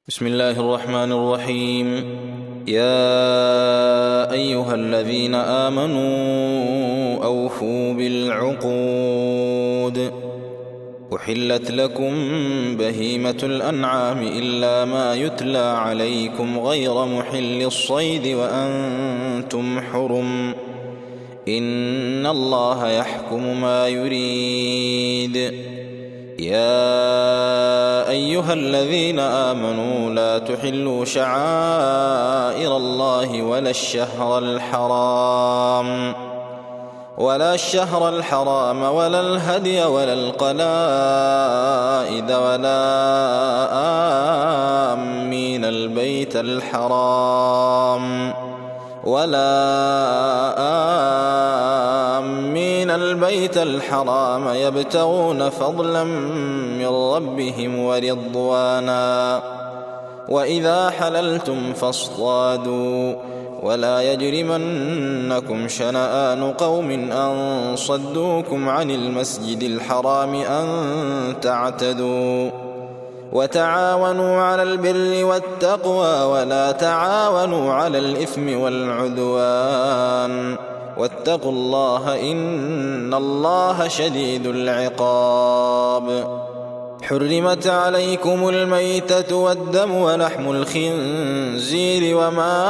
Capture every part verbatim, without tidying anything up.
بسم الله الرحمن الرحيم. يا أيها الذين آمنوا أوفوا بالعقود. أحلت لكم بهيمة الأنعام إلا ما يتلى عليكم غير محل الصيد وأنتم حرم، إن الله يحكم ما يريد. يا أيها الذين آمنوا لا تحلوا شعائر الله ولا الشهر الحرام ولا الشهر الحرام ولا الهدي ولا القلائد ولا آمين البيت الحرام ولا آمين البيت الحرام يبتغون فضلا من ربهم ورضوانا. وإذا حللتم فاصطادوا ولا يجرمنكم شنآن قوم أن صدوكم عن المسجد الحرام أن تعتدوا. وتعاونوا على البر والتقوى ولا تعاونوا على الإثم والعدوان، واتقوا الله إن الله شديد العقاب. حرمت عليكم الميتة والدم ولحم الخنزير وما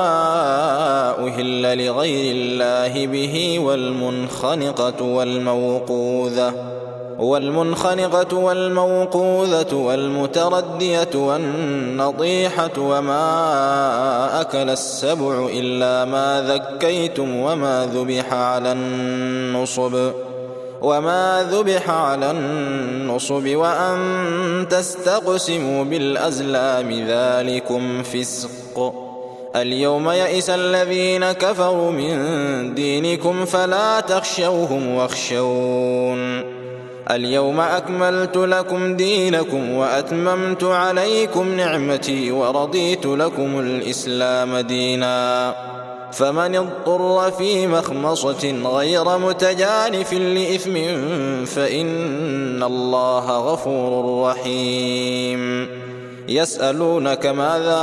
أهل لغير الله به والمنخنقة والموقوذة والمنخنقة والموقوذة والمتردية والنطيحة وما أكل السبع إلا ما ذكيتم وما ذبح على النصب وما ذبح على النصب وأن تستقسموا بالأزلام ذلكم فسق. اليوم يئس الذين كفروا من دينكم فلا تخشوهم واخشون. اليوم أكملت لكم دينكم وأتممت عليكم نعمتي ورضيت لكم الإسلام دينا. فمن اضطر في مخمصة غير متجانف لإثم فإن الله غفور رحيم. يسألونك ماذا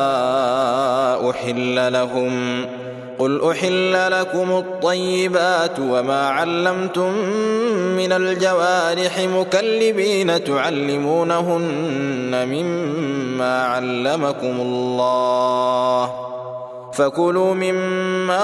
أحل لهم قل أحل لكم الطيبات وما علمتم من الجوارح مكلبين تعلمونهن مما علمكم الله، فكلوا مما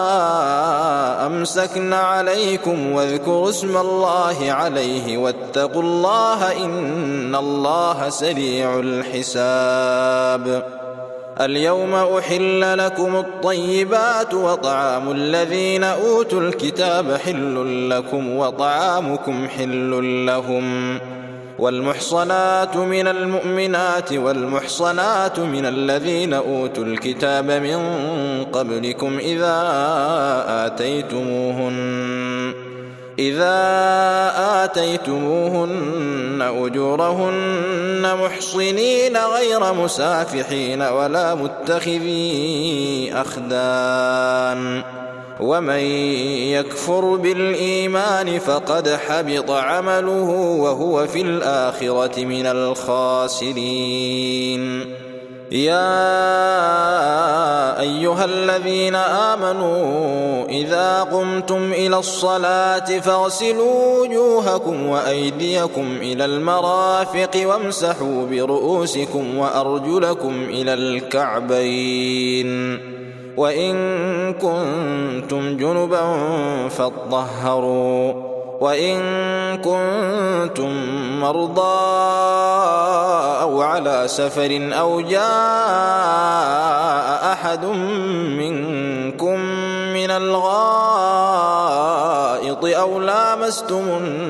أمسكن عليكم واذكروا اسم الله عليه واتقوا الله إن الله سريع الحساب. اليوم أحل لكم الطيبات وطعام الذين أوتوا الكتاب حل لكم وطعامكم حل لهم. والمحصنات من المؤمنات والمحصنات من الذين أوتوا الكتاب من قبلكم إذا آتيتموهن إذا آتيتموهن أجورهن محصنين غير مسافحين ولا متخذي أخدان. ومن يكفر بالإيمان فقد حبط عمله وهو في الآخرة من الخاسرين. يا أيها الذين آمنوا إذا قمتم إلى الصلاة فاغسلوا وجوهكم وأيديكم إلى المرافق وامسحوا برؤوسكم وأرجلكم إلى الكعبين، وإن كنتم جنبا فاطهروا، وإن كنتم مرضى أو على سفر أو جاء أحد منكم من الغائط أو لامستم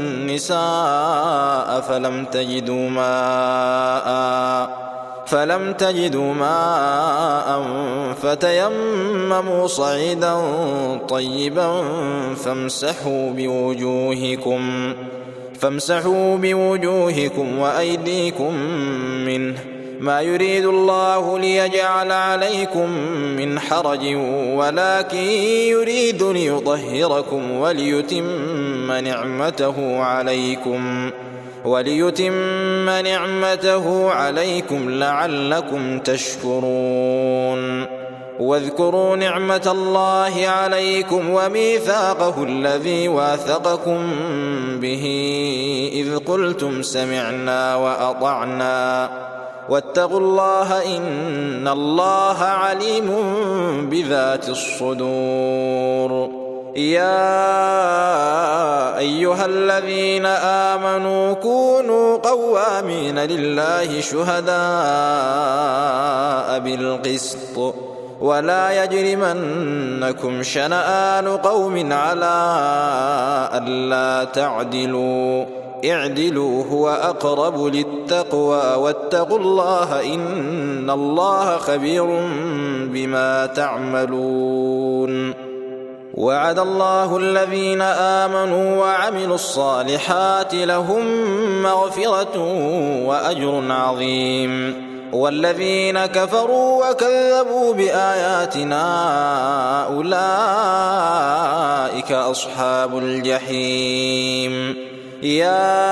النساء فلم تجدوا ماء فلم تجدوا ماء فتيمموا صعيدا طيبا فامسحوا بوجوهكم فامسحوا بوجوهكم وأيديكم منه، ما يريد الله ليجعل عليكم من حرج ولكن يريد ليطهركم وليتم نعمته عليكم وليتم نعمته عليكم لعلكم تشكرون. واذكروا نعمة الله عليكم وميثاقه الذي واثقكم به إذ قلتم سمعنا وأطعنا واتقوا الله إن الله عليم بذات الصدور. يا أيها الذين آمنوا كونوا قوامين لله شهداء بالقسط ولا يجرمنكم شنآن قوم على ألا تعدلوا اعدلوا هو أقرب للتقوى واتقوا الله إن الله خبير بما تعملون. وعد الله الذين آمنوا وعملوا الصالحات لهم مغفرة وأجر عظيم. والذين كفروا وكذبوا بآياتنا أولئك أصحاب الجحيم. يا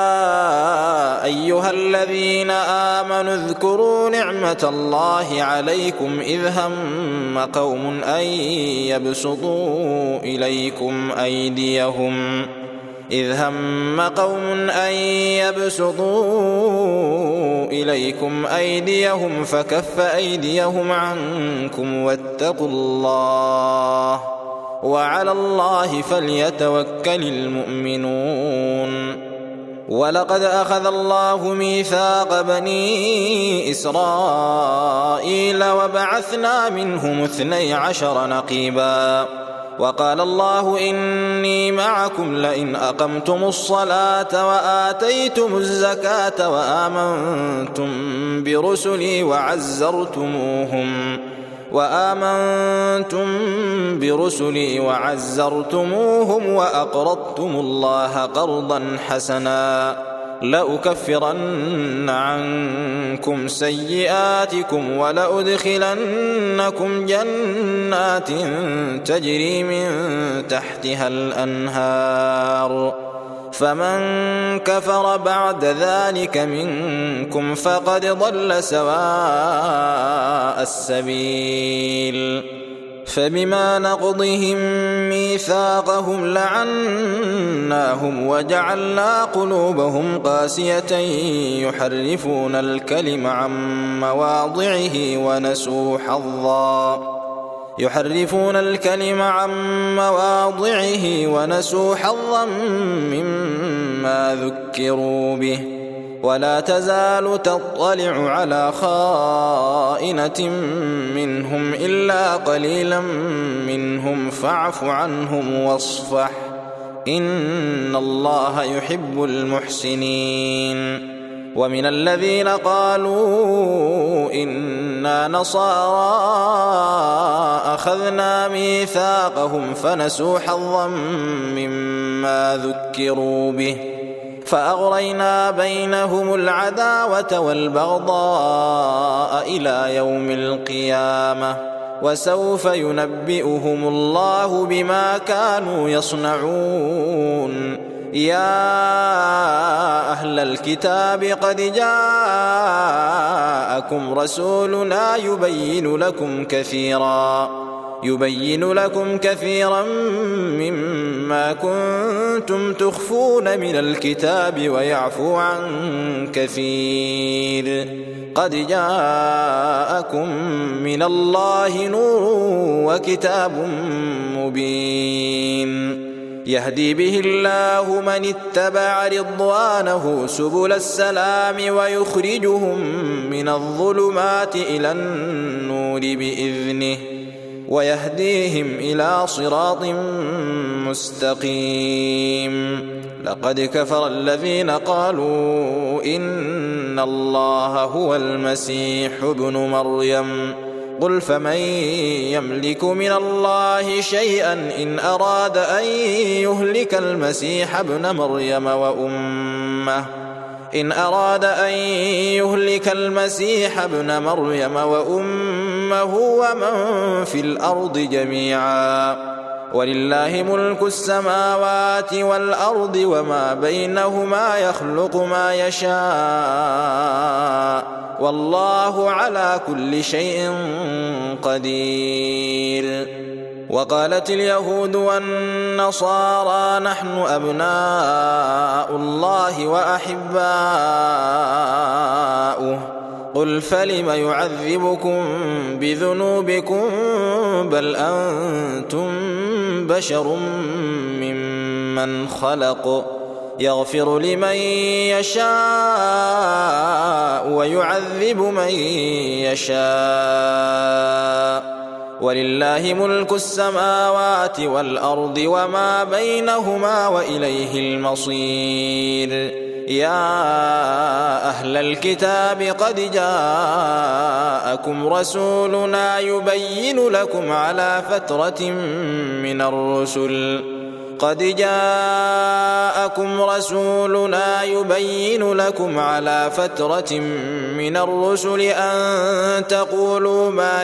أيها الذين آمنوا اذكروا نعمة الله عليكم إذ هم قوم أن يبسطوا إليكم أيديهم إذ هم قوم أن يبسطوا إليكم أيديهم فكف أيديهم عنكم واتقوا الله وعلى الله فليتوكل المؤمنون. ولقد أخذ الله ميثاق بني إسرائيل وبعثنا منهم اثني عشر نقيبا وقال الله إني معكم لئن أقمتم الصلاة وآتيتم الزكاة وآمنتم برسلي وعزرتموهم وآمنتم برسلي وعزرتموهم وأقرضتم الله قرضا حسنا لأكفرن عنكم سيئاتكم ولأدخلنكم جنات تجري من تحتها الأنهار فمن كفر بعد ذلك منكم فقد ضل سواء السبيل. فبما نقضهم ميثاقهم لعناهم وجعلنا قلوبهم قاسية يحرفون الكلم عن مواضعه ونسوا حظا يحرفون الكلم عن مواضعه ونسوا حظا مما ذكروا به ولا تزال تطلع على خائنة منهم إلا قليلا منهم فاعف عنهم واصفح إن الله يحب المحسنين. ومن الذين قالوا إنا نصارى أخذنا ميثاقهم فنسوا حظا مما ذكروا به فأغرينا بينهم العداوة والبغضاء إلى يوم القيامة وسوف ينبئهم الله بما كانوا يصنعون. يا أهل الكتاب قد جاءكم رسولنا يبين لكم كثيرا يبين لكم كثيرا مما كنتم تخفون من الكتاب ويعفو عن كثير قد جاءكم من الله نور وكتاب مبين يهدي به الله من اتبع رضوانه سبل السلام ويخرجهم من الظلمات إلى النور بإذنه ويهديهم إلى صراط مستقيم. لقد كفر الذين قالوا إن الله هو المسيح ابن مريم قل فمن يملك من الله شيئا إن أراد أن يهلك المسيح ابن مريم وأمه إن أراد أن يهلك المسيح ابن مريم وأمه ومن في الأرض جميعا ولله ملك السماوات والأرض وما بينهما يخلق ما يشاء والله على كل شيء قدير. وقالت اليهود والنصارى نحن أبناء الله وأحباؤه قل فلم يعذبكم بذنوبكم بل أنتم بشر ممن خلق يغفر لمن يشاء ويعذب من يشاء ولله ملك السماوات والأرض وما بينهما وإليه المصير. يا أهل الكتاب قد جاءكم رسولنا يبين لكم على فترة من الرسل قد جاءكم رسولنا يبين لكم على فترة من الرسل أن تقولوا ما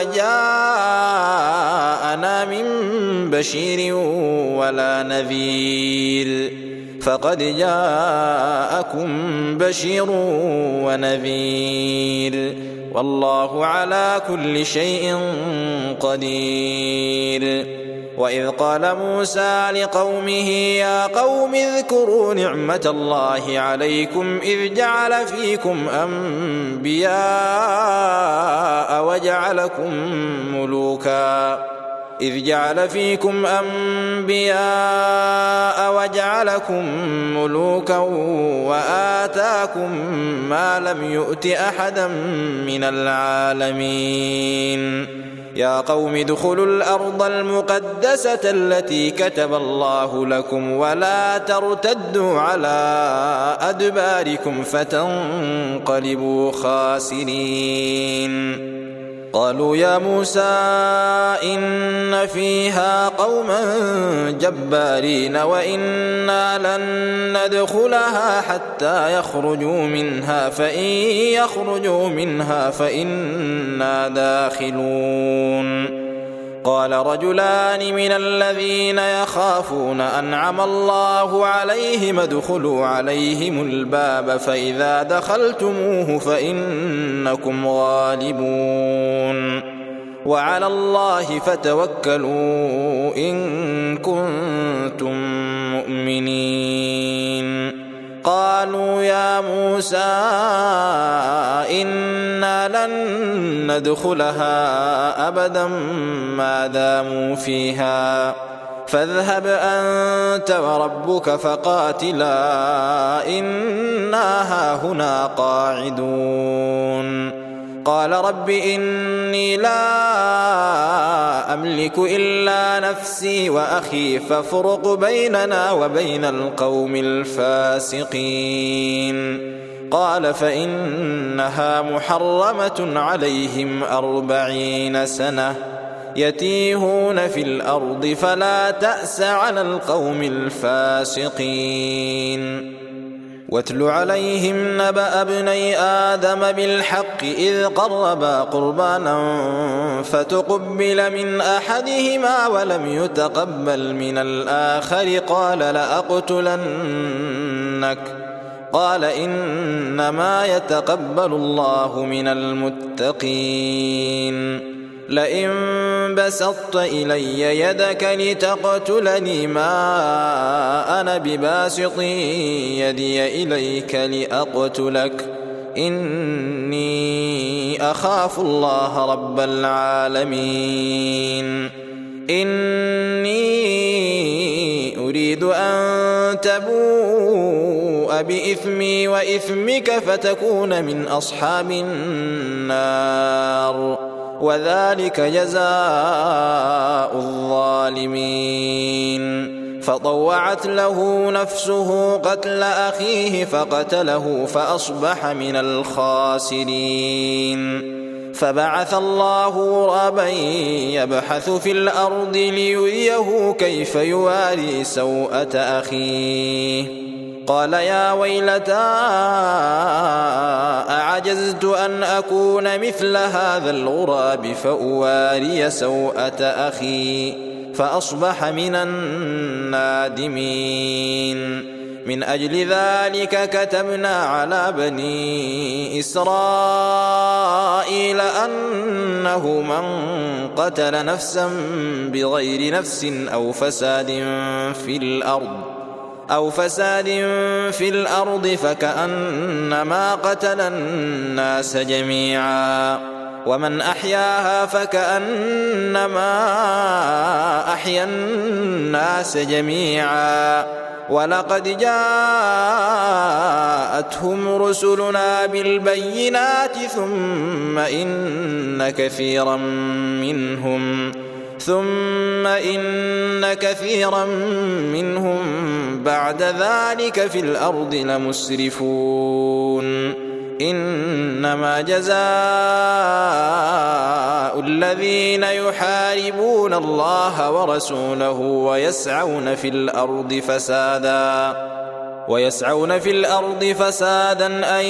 جاءنا من بشير ولا نذير فقد جاءكم بشير ونذير والله على كل شيء قدير. وإذ قال موسى لقومه يا قوم اذكروا نعمة الله عليكم إذ جعل فيكم أنبياء وجعلكم ملوكا إذ جعل فيكم أنبياء وجعلكم ملوكا وآتاكم ما لم يؤت أحدا من العالمين. يا قوم ادخلوا الأرض المقدسة التي كتب الله لكم ولا ترتدوا على أدباركم فتنقلبوا خاسرين. قالوا يا موسى إن فيها قوما جبارين وإنا لن ندخلها حتى يخرجوا منها فإن يخرجوا منها فإنا داخلون. قال رجلان من الذين يخافون أنعم الله عليهم ادخلوا عليهم الباب فإذا دخلتموه فإنكم غالبون وعلى الله فتوكلوا إن كنتم مؤمنين. قالوا يا موسى إنا لن ندخلها أبدا ما داموا فيها فاذهب أنت وربك فقاتلا إنا هاهنا قاعدون. قال رب إني لا أملك إلا نفسي وأخي فافرق بيننا وبين القوم الفاسقين. قال فإنها محرمة عليهم أربعين سنة يتيهون في الأرض فلا تأس على القوم الفاسقين. واتل عليهم نبأ ابني آدم بالحق إذ قربا قربانا فتقبل من أحدهما ولم يتقبل من الآخر قال لأقتلنك قال إنما يتقبل الله من المتقين. لئن بسطت إلي يدك لتقتلني ما أنا بباسط يدي إليك لأقتلك إني أخاف الله رب العالمين. إني أريد أن تبوء بإثمي وإثمك فتكون من أصحاب النار وذلك جزاء الظالمين. فطوعت له نفسه قتل أخيه فقتله فأصبح من الخاسرين. فبعث الله غرابا يبحث في الأرض ليريه كيف يواري سوءة أخيه قال يا ويلتى أعجزت أن أكون مثل هذا الغراب فأواري سوءة أخي فأصبح من النادمين. من أجل ذلك كتبنا على بني إسرائيل أنه من قتل نفسا بغير نفس أو فساد في الأرض أو فساد في الأرض فكأنما قتل الناس جميعا، ومن أحياها فكأنما أحيا الناس جميعا. ولقد جاءتهم رسلنا بالبينات ثم إن كثيرا منهم ثم إن كثيرا منهم بعد ذلك في الأرض لمسرفون. إنما جزاء الذين يحاربون الله ورسوله ويسعون في الأرض فسادا ويسعون في الأرض فسادا أن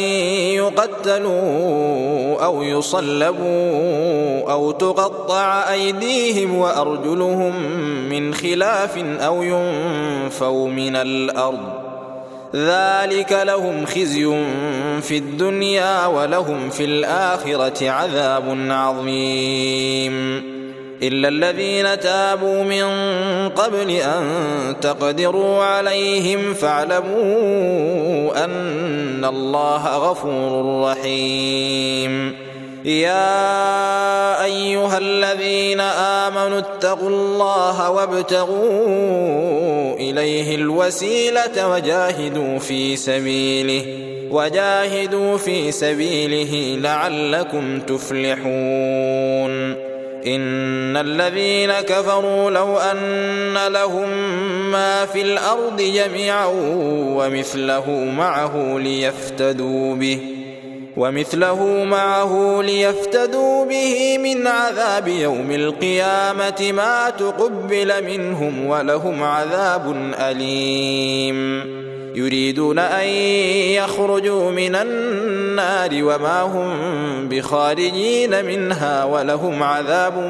يقتلوا أو يصلبوا أو تقطع أيديهم وأرجلهم من خلاف أو ينفوا من الأرض، ذلك لهم خزي في الدنيا ولهم في الآخرة عذاب عظيم. إلا الذين تابوا من قبل أن تقدروا عليهم فاعلموا أن الله غفور رحيم. يا أيها الذين آمنوا اتقوا الله وابتغوا إليه الوسيلة وجاهدوا في سبيله وجاهدوا في سبيله لعلكم تفلحون. إن الذين كفروا لو أن لهم ما في الأرض جميعا ومثله معه ليفتدوا به ومثله معه ليفتدوا به من عذاب يوم القيامة ما تقبل منهم ولهم عذاب أليم. يريدون أن يخرجوا من النار وما هم بخارجين منها ولهم عذاب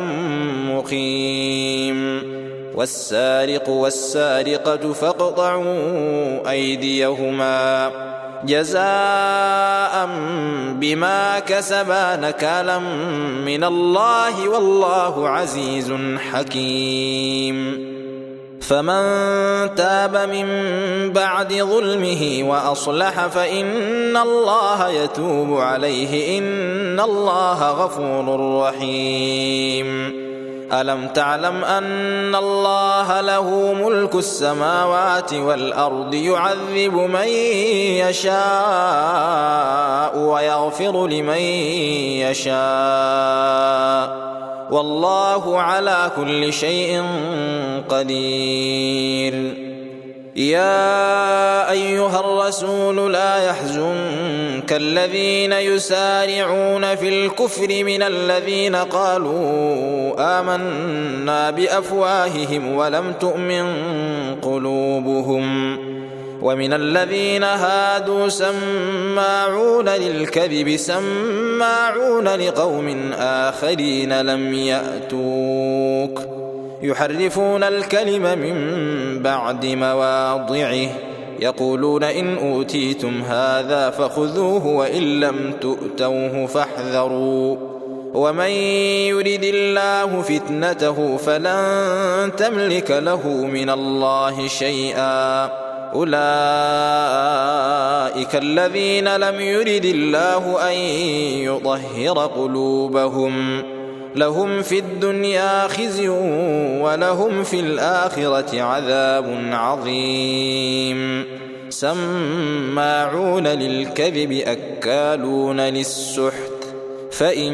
مقيم. والسارق والسارقة فاقطعوا أيديهما جزاء بما كسبا نكالا من الله والله عزيز حكيم. فمن تاب من بعد ظلمه وأصلح فإن الله يتوب عليه إن الله غفور رحيم. ألم تعلم أن الله له ملك السماوات والأرض يعذب من يشاء ويغفر لمن يشاء والله على كل شيء قدير. يا أيها الرسول لا يحزنك الذين يسارعون في الكفر من الذين قالوا آمنا بأفواههم ولم تؤمن قلوبهم، ومن الذين هادوا سماعون للكذب سماعون لقوم آخرين لم يأتوك يحرفون الكلم من بعد مواضعه يقولون إن أوتيتم هذا فخذوه وإن لم تؤتوه فاحذروا ومن يرد الله فتنته فلن تملك له من الله شيئا أولئك الذين لم يرد الله أن يطهر قلوبهم لهم في الدنيا خزي ولهم في الآخرة عذاب عظيم. سماعون للكذب أكالون للسحت فإن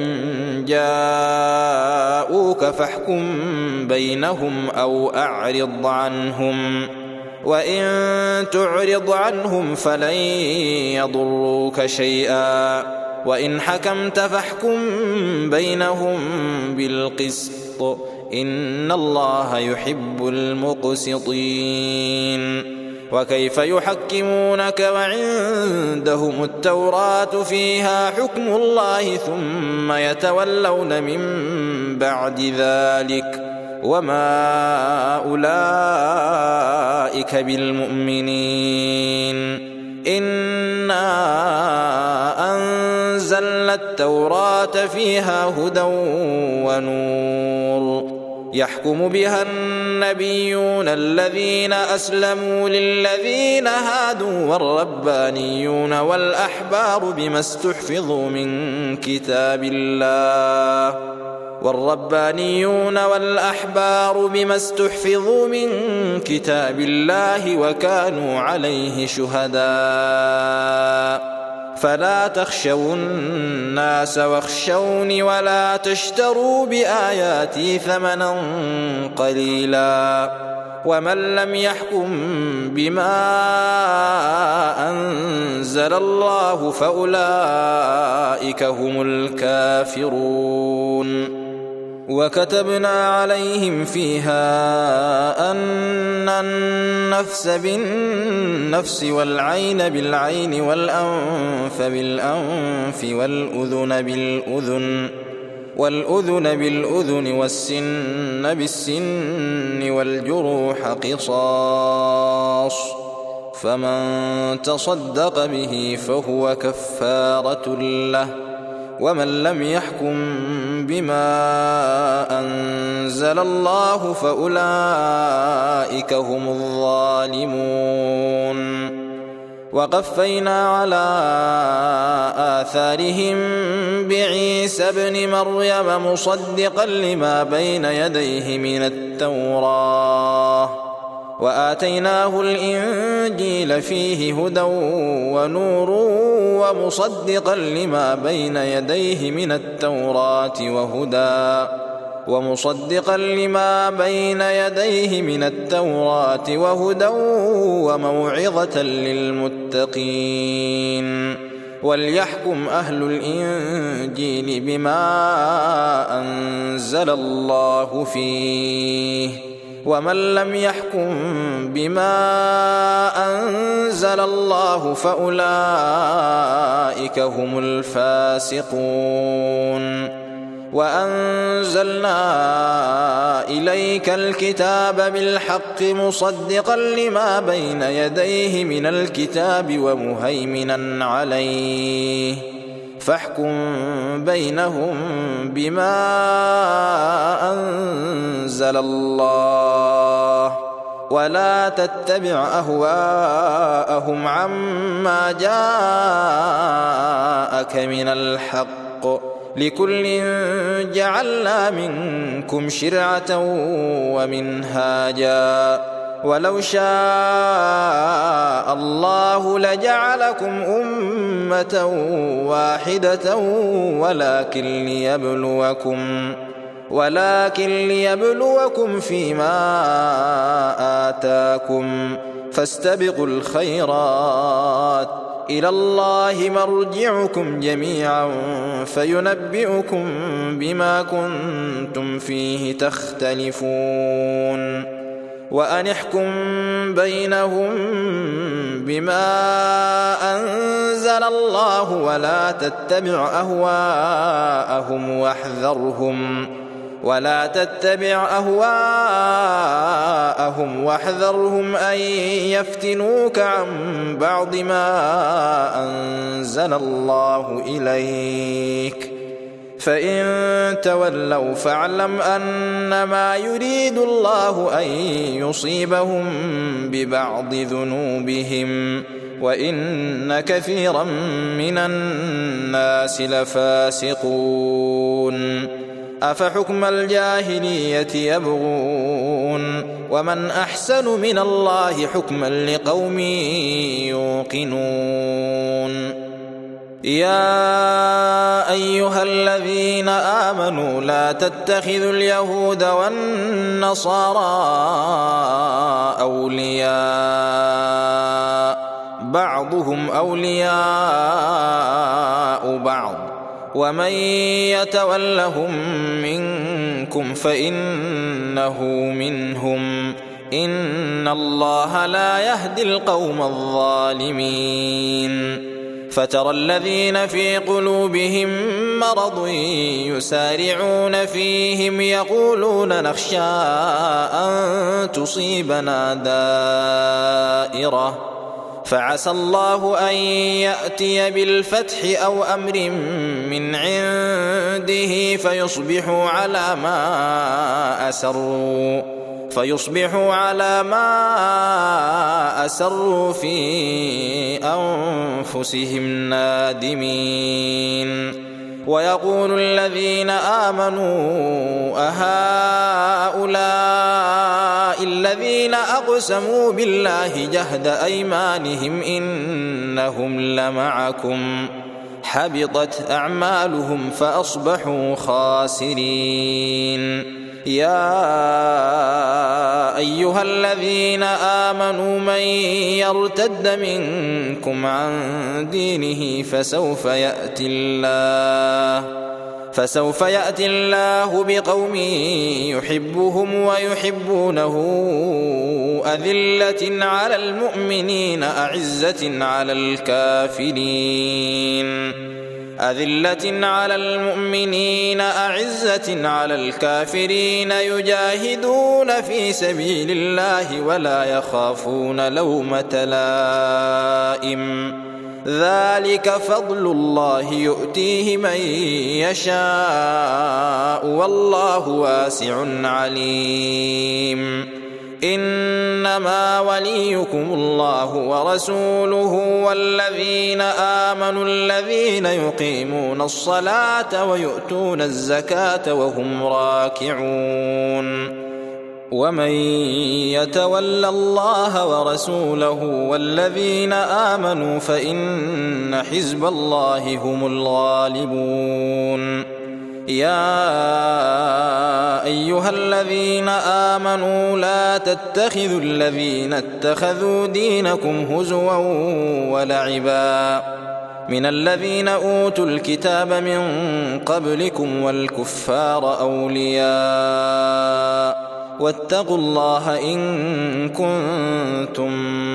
جاءوك فاحكم بينهم أو أعرض عنهم وإن تعرض عنهم فلن يضروك شيئا وإن حكمت فاحكم بينهم بالقسط إن الله يحب المقسطين. وكيف يحكمونك وعندهم التوراة فيها حكم الله ثم يتولون من بعد ذلك وما أولئك بالمؤمنين. إنا أنزلنا التوراة فيها هدى ونور يحكم بها النبيون الذين أسلموا للذين هادوا والربانيون والأحبار بما استحفظوا من كتاب الله والربانيون والأحبار بما استحفظوا من كتاب الله وكانوا عليه شهداء. فلا تخشوا الناس واخشوني ولا تشتروا بآياتي ثمنا قليلا. ومن لم يحكم بما أنزل الله فأولئك هم الكافرون. وكتبنا عليهم فيها أن النفس بالنفس والعين بالعين والأنف بالأنف والأذن بالأذن والأذن بالأذن والسن بالسن والجروح قصاص، فمن تصدق به فهو كفارة له. ومن لم يحكم بما أنزل الله فأولئك هم الظالمون. وقفينا على آثارهم بعيسى ابن مريم مصدقا لما بين يديه من التوراة وآتيناه الإنجيل فيه هدى ونور ومصدقا لما بين يديه من التوراة وهدى ومصدقا لما بين يديه من التوراة وهدى وموعظة للمتقين. وليحكم أهل الإنجيل بما أنزل الله فيه. ومن لم يحكم بما أنزل الله فأولئك هم الفاسقون. وأنزلنا إليك الكتاب بالحق مصدقا لما بين يديه من الكتاب ومهيمنا عليه، فاحكم بينهم بما أنزل الله ولا تتبع أهواءهم عما جاءك من الحق. لكل جعلنا منكم شرعة ومنهاجا ولو شاء الله لجعلكم أمة واحدة ولكن ليبلوكم ولكن ليبلوكم فيما آتاكم فاستبقوا الخيرات إلى الله مرجعكم جميعا فينبئكم بما كنتم فيه تختلفون. وأن احكم بينهم بما أنزل الله ولا تتبع أهواءهم واحذرهم ولا تتبع أهواءهم واحذرهم أن يفتنوك عن بعض ما أنزل الله إليك. فإن تولوا فاعلم أنما يريد الله أن يصيبهم ببعض ذنوبهم وإن كثيرا من الناس لفاسقون. أفحكم الجاهلية يبغون ومن أحسن من الله حكما لقوم يوقنون. يا أيها الذين آمنوا لا تتخذوا اليهود والنصارى أولياء بعضهم أولياء بعض ومن يتولهم منكم فإنه منهم إن الله لا يهدي القوم الظالمين. فترى الذين في قلوبهم مرض يسارعون فيهم يقولون نخشى أن تصيبنا دائرة فعسى الله أن يأتي بالفتح أو أمر من عنده فيصبحوا على ما أسروا فيصبحوا على ما أسروا في أنفسهم نادمين. ويقول الذين آمنوا أهؤلاء الذين أقسموا بالله جهد أيمانهم إنهم لمعكم حبطت أعمالهم فأصبحوا خاسرين. يا أيها الذين آمنوا من يرتد منكم عن دينه فسوف يأتي الله فسوف يأتي الله بقوم يحبهم ويحبونه أذلة على المؤمنين أعزة على الكافرين أذلة على المؤمنين أعزة على الكافرين يجاهدون في سبيل الله ولا يخافون لومة لائم ذلك فضل الله يؤتيه من يشاء والله واسع عليم. إنما وليكم الله ورسوله والذين آمنوا الذين يقيمون الصلاة ويؤتون الزكاة وهم راكعون. ومن يتول الله ورسوله والذين آمنوا فإن حزب الله هم الغالبون. يا أيها الذين آمنوا لا تتخذوا الذين اتخذوا دينكم هزوا ولعبا من الذين أوتوا الكتاب من قبلكم والكفار أولياء واتقوا الله إن كنتم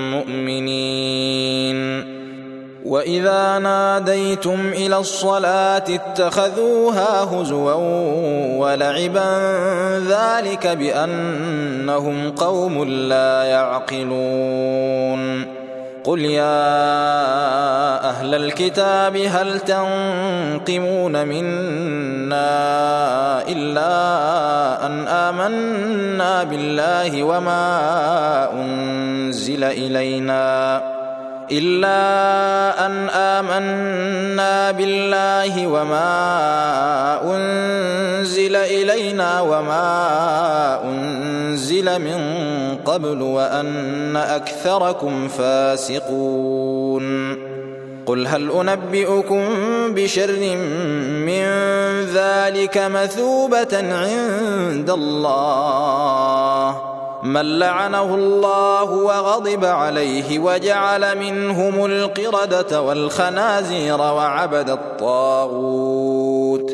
مؤمنين. وإذا ناديتم إلى الصلاة اتخذوها هزوا ولعبا ذلك بأنهم قوم لا يعقلون. قل يا أهل الكتاب هل تنقمون منا إلا أن آمنا بالله وما أنزل إلينا إلا أن آمنا بالله وما أنزل إلينا وما أنزل من قبل وأن أكثركم فاسقون. قل هل أنبئكم بشر من ذلك مثوبة عند الله من لعنه الله وغضب عليه وجعل منهم القردة والخنازير وعبد الطاغوت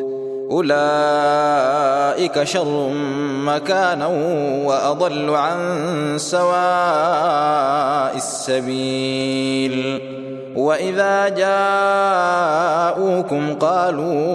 أولئك شر مكانا وأضل عن سواء السبيل. وإذا جاءوكم قالوا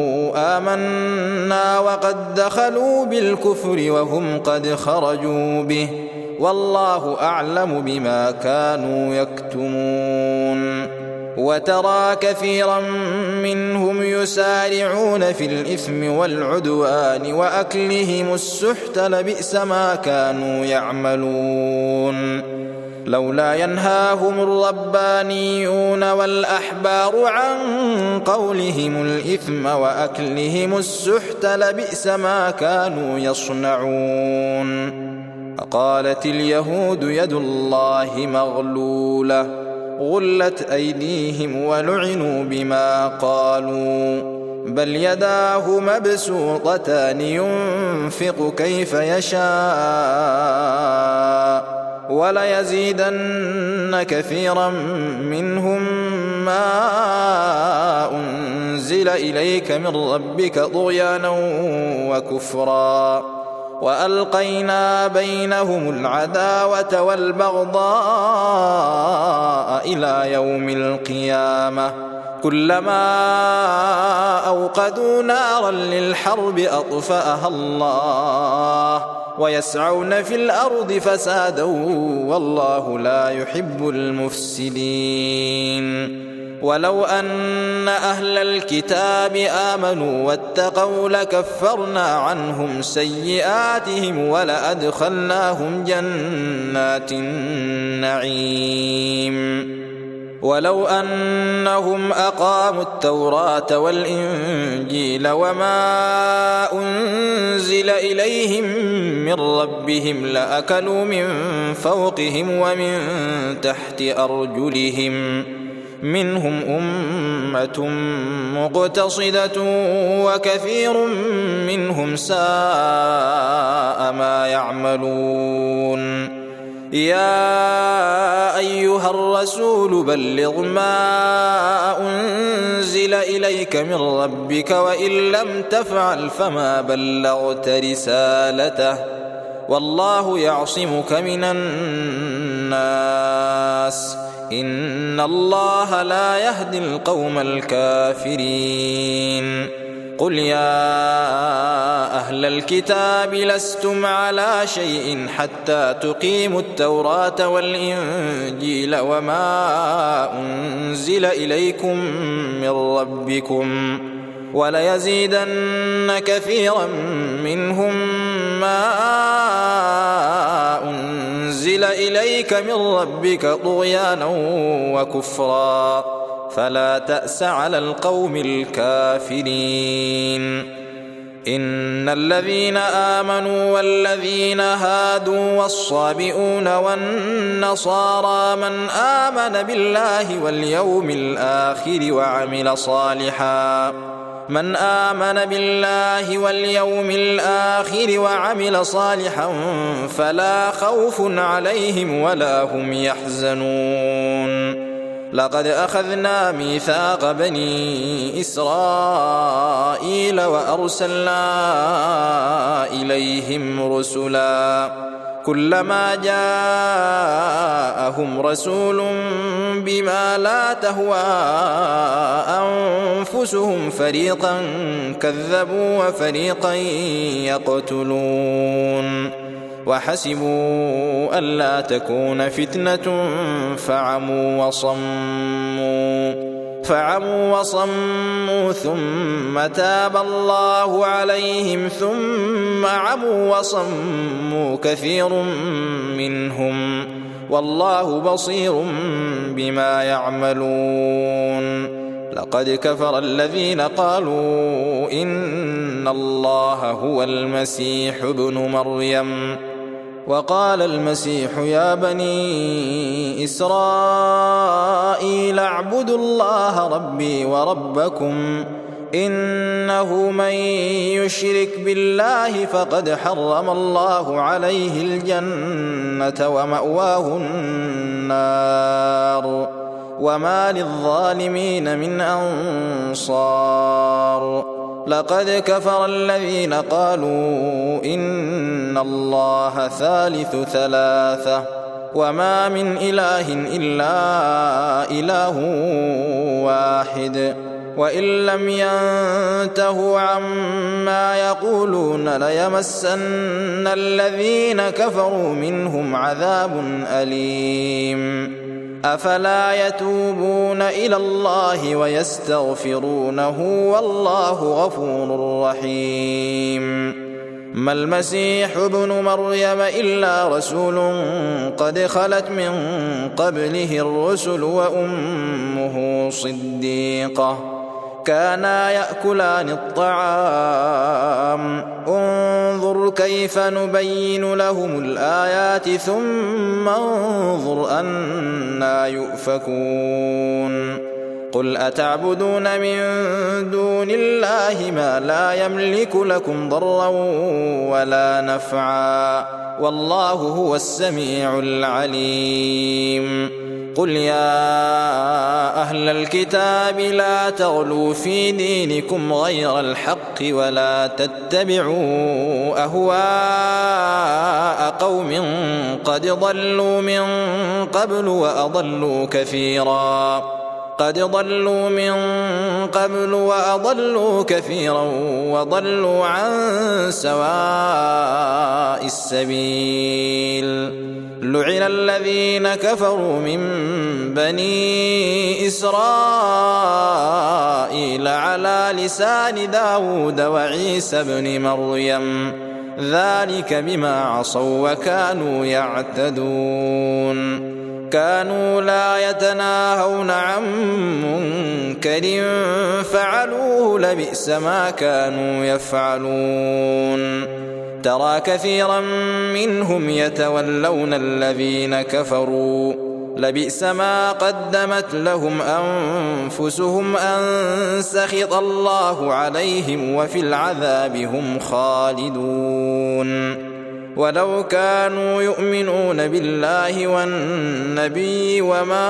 آمنا وقد دخلوا بالكفر وهم قد خرجوا به والله أعلم بما كانوا يكتمون. وترى كثيرا منهم يسارعون في الإثم والعدوان وأكلهم السحت لبئس ما كانوا يعملون. لولا ينهاهم الربانيون والأحبار عن قولهم الإثم وأكلهم السحت لبئس ما كانوا يصنعون. قالت اليهود يد الله مغلولة غلت أيديهم ولعنوا بما قالوا بل يداه مبسوطتان ينفق كيف يشاء وليزيدن كثيرا منهم ما أنزل إليك من ربك طغيانا وكفرا وألقينا بينهم العداوة والبغضاء إلى يوم القيامة كلما أوقدوا نارا للحرب أطفأها الله ويسعون في الأرض فسادا والله لا يحب المفسدين ولو أن أهل الكتاب آمنوا واتقوا لكفرنا عنهم سيئاتهم ولأدخلناهم جنات النعيم ولو أنهم أقاموا التوراة والإنجيل وما أنزل إليهم من ربهم لأكلوا من فوقهم ومن تحت أرجلهم منهم أمة مقتصدة وكثير منهم ساء ما يعملون يا أيها الرسول بلغ ما أنزل إليك من ربك وإن لم تفعل فما بلغت رسالته والله يعصمك من الناس إن الله لا يهدي القوم الكافرين قل يا أهل الكتاب لستم على شيء حتى تقيموا التوراة والإنجيل وما أنزل إليكم من ربكم وليزيدن كثيرا منهم ما أنزل إليك من ربك طغيانا وكفرا فلا تأس على القوم الكافرين إن الذين آمنوا والذين هادوا والصابئون والنصارى من آمن بالله واليوم الآخر وعمل صالحا من آمن بالله واليوم الآخر وعمل صالحا فلا خوف عليهم ولا هم يحزنون لقد أخذنا ميثاق بني إسرائيل وأرسلنا إليهم رسلا كلما جاءهم رسول بما لا تهوى أنفسهم فريقا كذبوا وفريقا يقتلون وحسبوا ألا تكون فتنة فعموا وصموا فعموا وصموا ثم تاب الله عليهم ثم عموا وصموا كثير منهم والله بصير بما يعملون لقد كفر الذين قالوا إن الله هو المسيح ابن مريم وقال المسيح يا بني إسرائيل اعبدوا الله ربي وربكم إنه من يشرك بالله فقد حرم الله عليه الجنة ومأواه النار وما للظالمين من أنصار لقد كفر الذين قالوا إن الله ثالث ثلاثة وما من إله إلا إله واحد وإن لم ينتهوا عما يقولون ليمسن الذين كفروا منهم عذاب أليم أفلا يتوبون إلى الله ويستغفرونه والله غفور رحيم ما المسيح ابن مريم إلا رسول قد خلت من قبله الرسل وأمه صديقة كانا يأكلان الطعام انظر كيف نبين لهم الآيات ثم انظر أنى يؤفكون قل أتعبدون من دون الله ما لا يملك لكم ضرا ولا نفعا والله هو السميع العليم قل يا أهل الكتاب لا تغلوا في دينكم غير الحق ولا تتبعوا أهواء قوم قد ضلوا من قبل وأضلوا كثيرا قد ضلوا من قبل وأضلوا كثيرا وضلوا عن سواء السبيل لعن الذين كفروا من بني إسرائيل على لسان داود وعيسى بن مريم ذلك بما عصوا وكانوا يعتدون كانوا لا يتناهون عن منكر فعلوه لبئس ما كانوا يفعلون ترى كثيرا منهم يتولون الذين كفروا لبئس ما قدمت لهم أنفسهم أن سخط الله عليهم وفي العذاب هم خالدون ولو كانوا يؤمنون بالله والنبي وما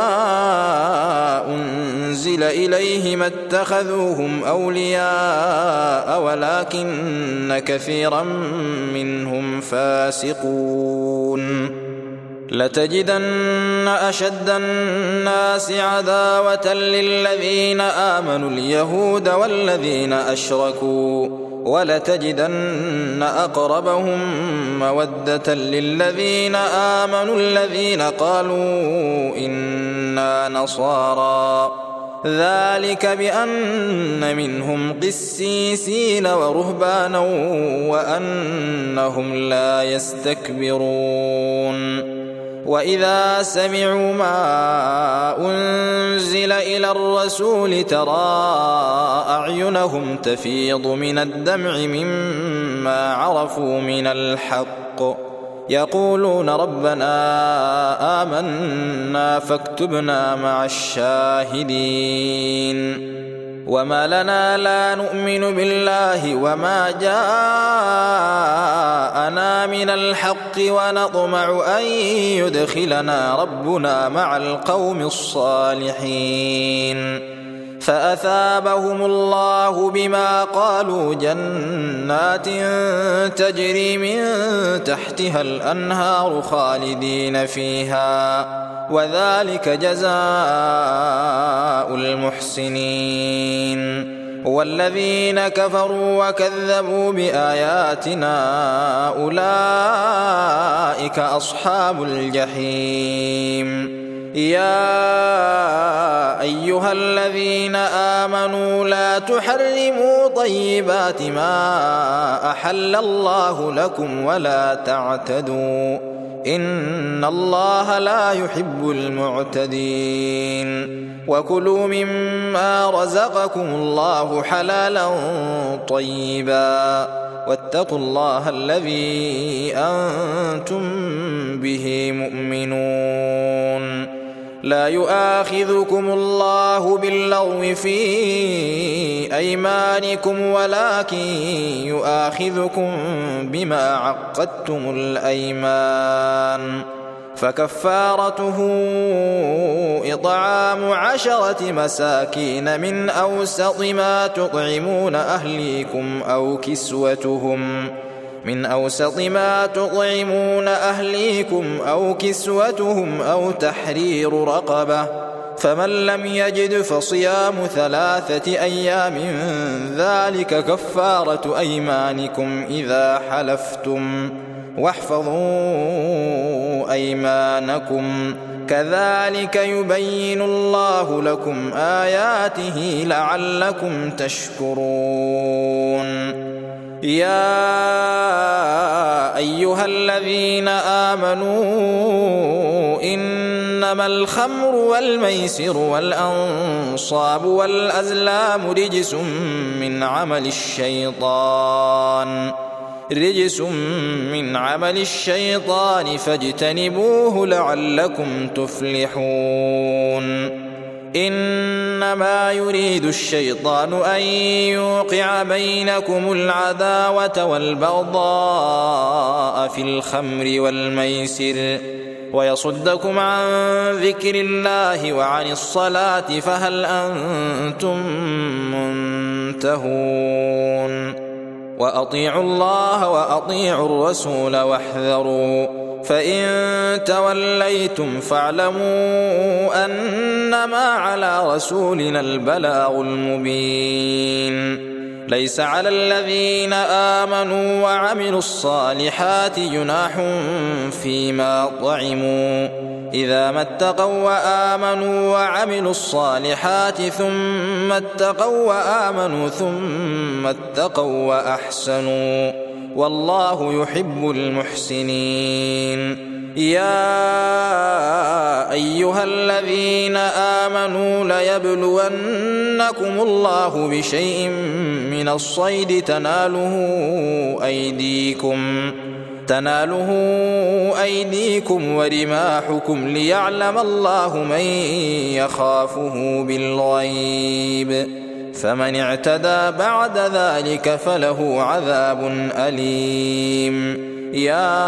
أنزل إليه ما اتخذوهم أولياء ولكن كثيرا منهم فاسقون لتجدن أشد الناس عداوة للذين آمنوا اليهود والذين أشركوا ولتجدن أقربهم مودة للذين آمنوا الذين قالوا إنا نصارى ذلك بأن منهم قسيسين ورهبانا وأنهم لا يستكبرون وإذا سمعوا ما أنزل إلى الرسول ترى أعينهم تفيض من الدمع مما عرفوا من الحق يقولون ربنا آمنا فاكتبنا مع الشاهدين وما لنا لا نؤمن بالله وما جاءنا من الحق ونطمع أن يدخلنا ربنا مع القوم الصالحين فأثابهم الله بما قالوا جنات تجري من تحتها الأنهار خالدين فيها وذلك جزاء المحسنين والذين كفروا وكذبوا بآياتنا أولئك أصحاب الجحيم يا أيها الذين آمنوا لا تحرموا طيبات ما أحل الله لكم ولا تعتدوا إن الله لا يحب المعتدين وكلوا مما رزقكم الله حلالا طيبا واتقوا الله الذي أنتم به مؤمنون لا يؤاخذكم الله باللغو في أيمانكم ولكن يؤاخذكم بما عقدتم الأيمان فكفارته إطعام عشرة مساكين من أوسط ما تطعمون أهليكم أو كسوتهم من أوسط ما تطعمون أهليكم أو كسوتهم أو تحرير رقبة فمن لم يجد فصيام ثلاثة أيام ذلك كفارة أيمانكم إذا حلفتم واحفظوا أيمانكم كذلك يبين الله لكم آياته لعلكم تشكرون يا أيها الذين آمنوا إنما الخمر والميسر والأنصاب والأزلام رجس من عمل الشيطان رجس من عمل الشيطان فاجتنبوه لعلكم تفلحون إنما يريد الشيطان أن يوقع بينكم العداوة والبغضاء في الخمر والميسر ويصدكم عن ذكر الله وعن الصلاة فهل أنتم منتهون وأطيعوا الله وأطيعوا الرسول واحذروا فإن توليتم فاعلموا أنما على رسولنا البلاغ المبين ليس على الذين آمنوا وعملوا الصالحات جناح فيما طعموا إذا ما اتقوا وآمنوا وعملوا الصالحات ثم اتقوا وآمنوا ثم اتقوا وأحسنوا والله يحب المحسنين يا أيها الذين آمنوا ليبلونكم الله بشيء من الصيد تناله أيديكم تناله أيديكم ورماحكم ليعلم الله من يخافه بالغيب فمن اعتدى بعد ذلك فله عذاب أليم يا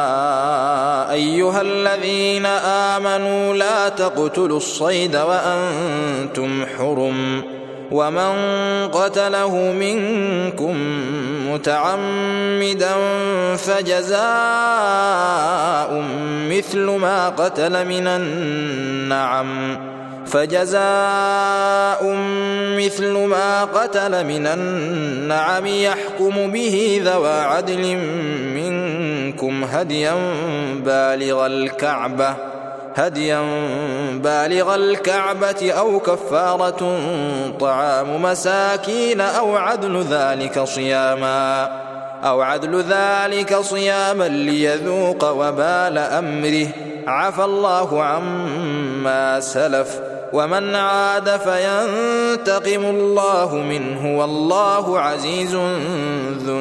أيها الذين آمنوا لا تقتلوا الصيد وأنتم حرم ومن قتله منكم متعمدا فجزاء مثل ما قتل من النعم فجزاء مثل ما قتل من النعم يحكم به ذوى عدل منكم هديا بالغ الكعبة هديا بالغ الكعبة أو كفارة طعام مساكين أو عدل ذلك صياما أو عدل ذلك صياما ليذوق وبال أمره عفى الله عما سلف ومن عاد فينتقم الله منه والله عزيز ذو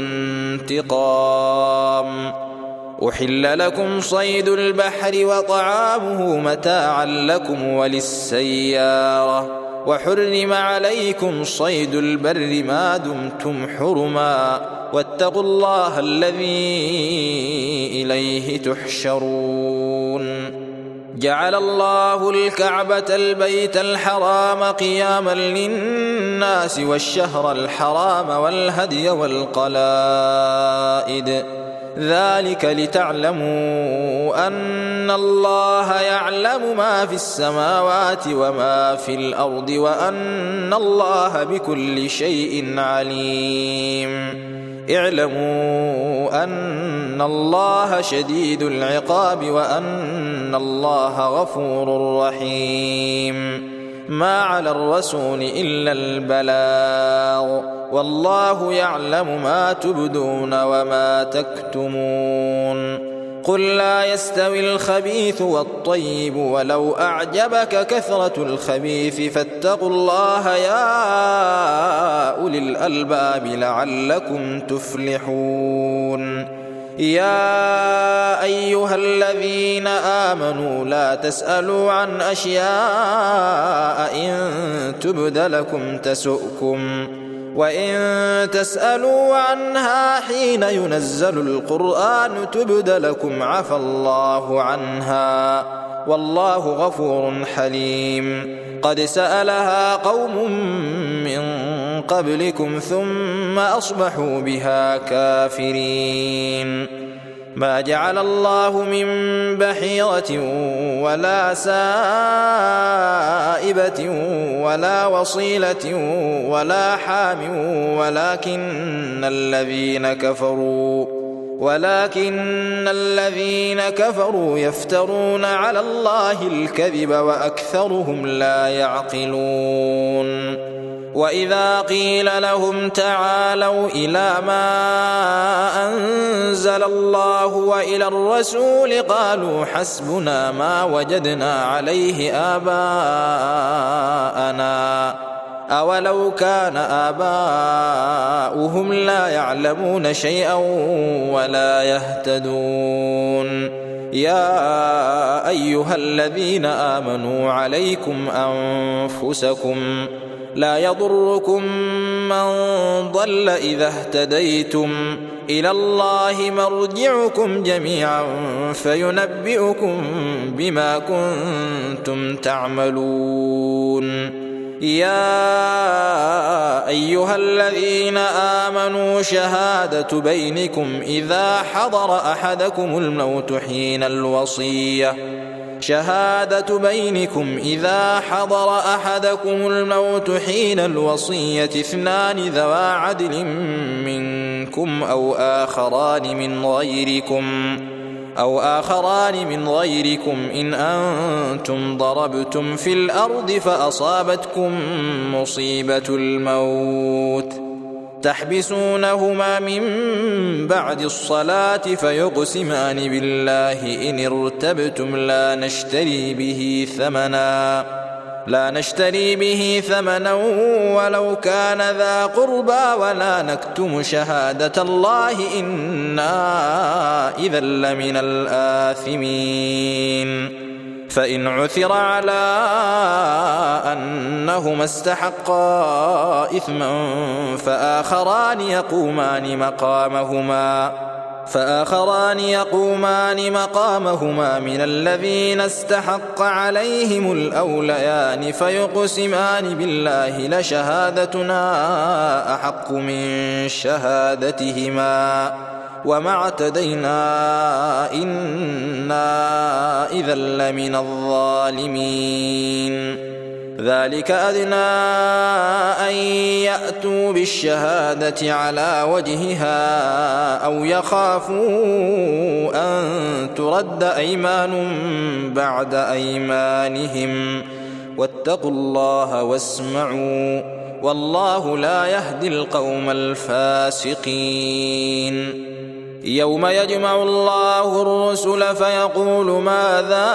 انتقام أحل لكم صيد البحر وطعامه متاعا لكم وللسيارة وحرم عليكم صيد البر ما دمتم حرما واتقوا الله الذي إليه تحشرون جعل الله الكعبة البيت الحرام قياما للناس والشهر الحرام والهدي والقلائد ذلك لتعلموا أن الله يعلم ما في السماوات وما في الأرض وأن الله بكل شيء عليم اعلموا أن الله شديد العقاب وأن الله غفور رحيم ما على الرسول إلا البلاغ والله يعلم ما تبدون وما تكتمون قل لا يستوي الخبيث والطيب ولو أعجبك كثرة الخبيث فاتقوا الله يا أولي الألباب لعلكم تفلحون يا أيها الذين آمنوا لا تسألوا عن أشياء إن تبد لكم تسؤكم وإن تسألوا عنها حين ينزل القرآن تبد لكم عفى الله عنها والله غفور حليم قد سألها قوم من قبلكم ثم أصبحوا بها كافرين ما جعل الله من بحيرة ولا سائبة ولا وصيلة ولا حام ولكن الذين كفروا ولكن الذين كفروا يفترون على الله الكذب وأكثرهم لا يعقلون وإذا قيل لهم تعالوا إلى ما أنزل الله وإلى الرسول قالوا حسبنا ما وجدنا عليه آباءنا أولو كان آباؤهم لا يعلمون شيئا ولا يهتدون يا أيها الذين آمنوا عليكم أنفسكم لا يضركم من ضل إذا اهتديتم إلى الله مرجعكم جميعا فينبئكم بما كنتم تعملون. يا أيها الذين آمنوا شهادة بينكم إذا حضر أحدكم الموت حين الوصية شهادة بينكم إذا حضر أحدكم الموت حين الوصية اثنان ذوى عدل منكم أو آخران من غيركم أو آخران من غيركم إن أنتم ضربتم في الأرض فأصابتكم مصيبة الموت تحبسونهما من بعد الصلاة فيقسمان بالله إن ارتبتم لا نشتري به ثمنا لا نشتري به ثمنا ولو كان ذا قربى ولا نكتم شهادة الله إنا إذا لمن الآثمين. فإن عثر على أنهما استحقا إثما فآخران يقومان مقامهما فآخران يقومان مقامهما من الذين استحق عليهم الأوليان فيقسمان بالله لشهادتنا أحق من شهادتهما وما اعتدينا إنا إذا لمن الظالمين. ذلك أدنى أن يأتوا بالشهادة على وجهها أو يخافوا أن ترد أيمان بعد أيمانهم واتقوا الله واسمعوا والله لا يهدي القوم الفاسقين. يوم يجمع الله الرسل فيقول ماذا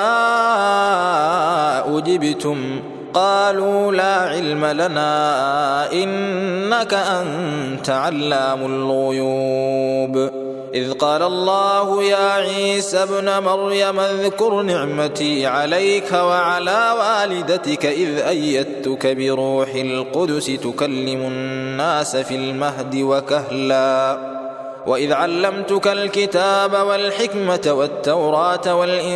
أجبتم قالوا لا علم لنا إنك أنت علام الغيوب. إذ قال الله يا عيسى ابن مريم اذكر نعمتي عليك وعلى والدتك إذ أيدتك بروح القدس تكلم الناس في المهد وكهلا وإذ علمتك الكتاب والحكمة والتوراة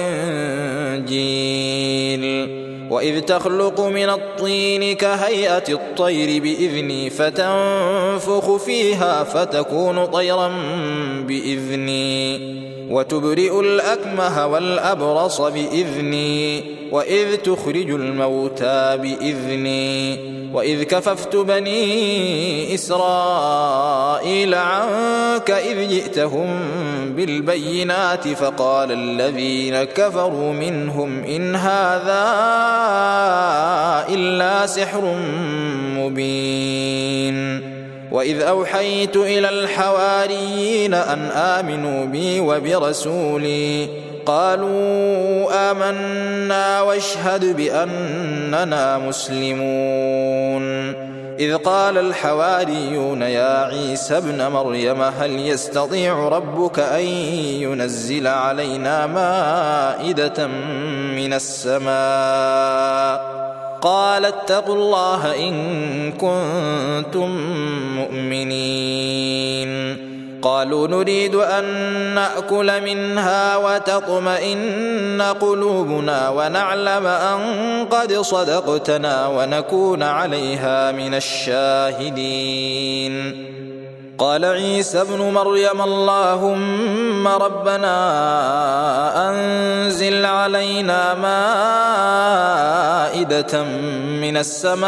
والإنجيل وإذ تخلق من الطين كهيئة الطير بإذني فتنفخ فيها فتكون طيرا بإذني وتبرئ الأكمه والأبرص بإذني وإذ تخرج الموتى بإذني وإذ كففت بني إسرائيل عنك إذ جئتهم بالبينات فقال الذين كفروا منهم إن هذا إلا سحر مبين. وإذ أوحيت إلى الحواريين أن آمنوا بي وبرسولي قالوا آمنا واشهد بأننا مسلمون. إذ قال الحواريون يا عيسى ابن مريم هل يستطيع ربك أن ينزل علينا مائدة من السماء قال اتقوا الله إن كنتم مؤمنين. قالوا نريد أن نأكل منها وتطمئن قلوبنا ونعلم أن قد صدقتنا ونكون عليها من الشاهدين. قال عيسى ابن مريم اللهم ربنا أنزل علينا مائدة من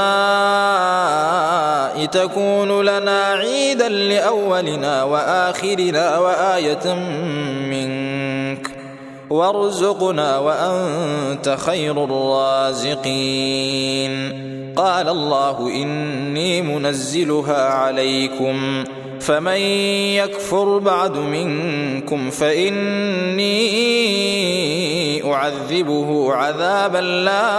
السماء تكون لنا عيدا لأولنا وآخرنا وآية منك وارزقنا وأنت خير الرازقين. قال الله إني منزلها عليكم فمن يكفر بعد منكم فإني أعذبه عذابا لا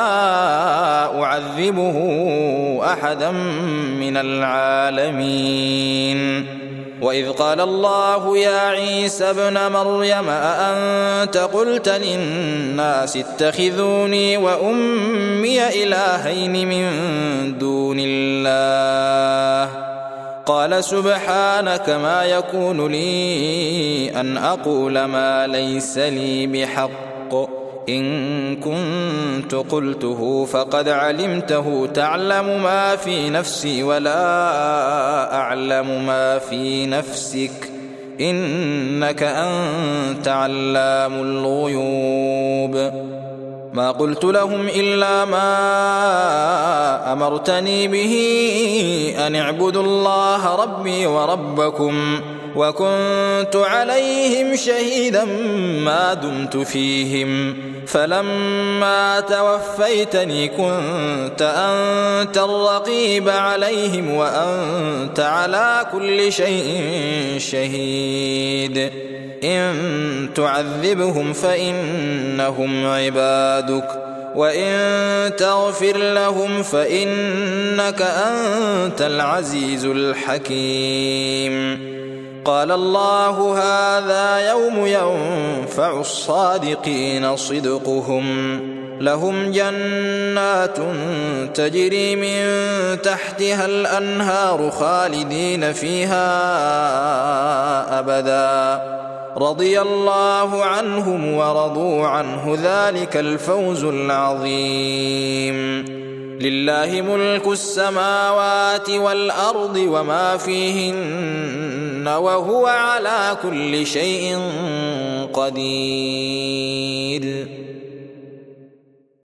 أعذبه أحدا من العالمين. وإذ قال الله يا عيسى ابن مريم أأنت قلت للناس اتخذوني وأمي إلهين من دون الله قال سبحانك ما يكون لي أن أقول ما ليس لي بحق إن كنت قلته فقد علمته تعلم ما في نفسي ولا أعلم ما في نفسك إنك أنت علام الغيوب ما قلت لهم إلا ما أمرتني به أن اعبدوا الله ربي وربكم وكنت عليهم شهيدا ما دمت فيهم فلما توفيتني كنت أنت الرقيب عليهم وأنت على كل شيء شهيد إن تعذبهم فإنهم عبادك وإن تغفر لهم فإنك أنت العزيز الحكيم قال الله هذا يوم ينفع الصادقين صدقهم لهم جنات تجري من تحتها الأنهار خالدين فيها أبدا رضي الله عنهم ورضوا عنه ذلك الفوز العظيم لله ملك السماوات والأرض وما فيهن وهو على كل شيء قدير